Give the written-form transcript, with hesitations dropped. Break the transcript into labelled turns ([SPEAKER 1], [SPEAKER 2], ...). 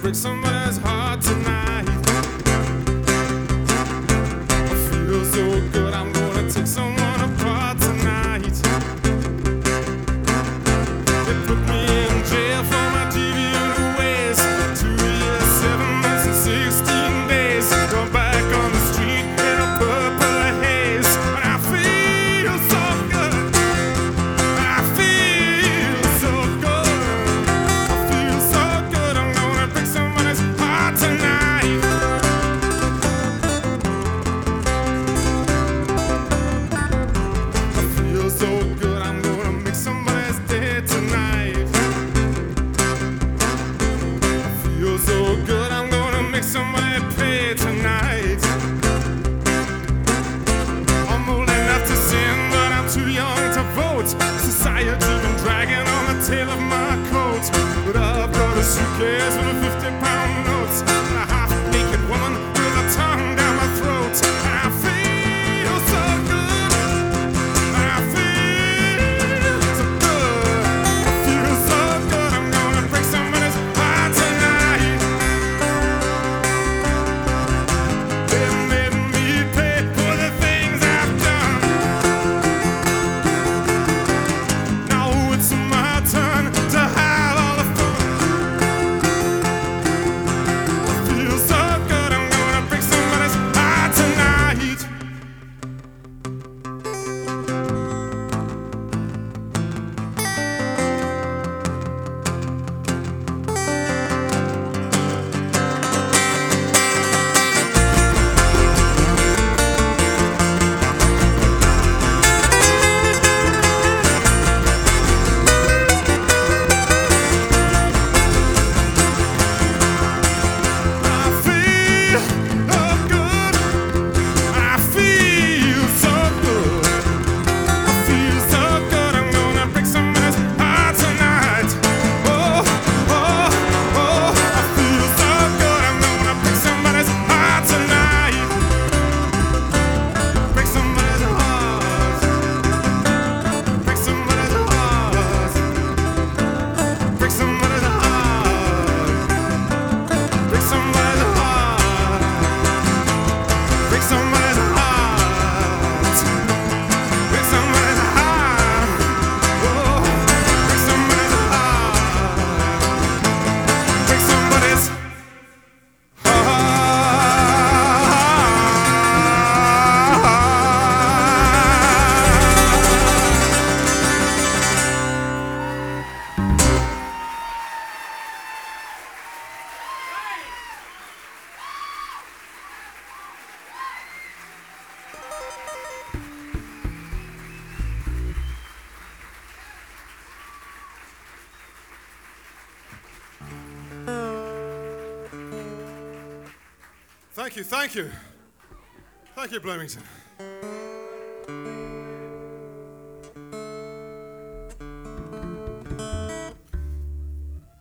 [SPEAKER 1] break somebody's heart tonight. I feel so good, I'm gonna take someone apart tonight. They put me in jail for my deviant ways. 2 years, 7 months, and 16 days. Gone back on the street in a purple haze. And I feel so good. I feel so good. I feel so good. I'm gonna break somebody's heart tonight. I feel so good. I'm gonna make somebody's day tonight. I feel so good. I'm gonna make somebody pay tonight. I'm old enough to sin, but I'm too young to vote. Society's been dragging on the tail of my coat. But I've got a suitcase with a 50-pound note and a half-naked woman with a tongue down my throat. And I feel so good. I feel so good. I feel so good. I'm gonna break somebody's heart tonight. They made me pay for the things I've done. Now it's my turn to have all the fun. I feel so good. I'm gonna break somebody's heart tonight. I feel so good. I feel so good. I'm gonna break somebody's heart tonight. Oh, oh, oh. I feel so good. I'm gonna break somebody's heart tonight. Break somebody's heart. Break somebody's heart. Break somebody's heart. Break somebody's heart. Break somebody's heart. Break somebody's heart. Oh, break somebody's heart. Break somebody's Thank you, thank you. Thank you, Bloomington.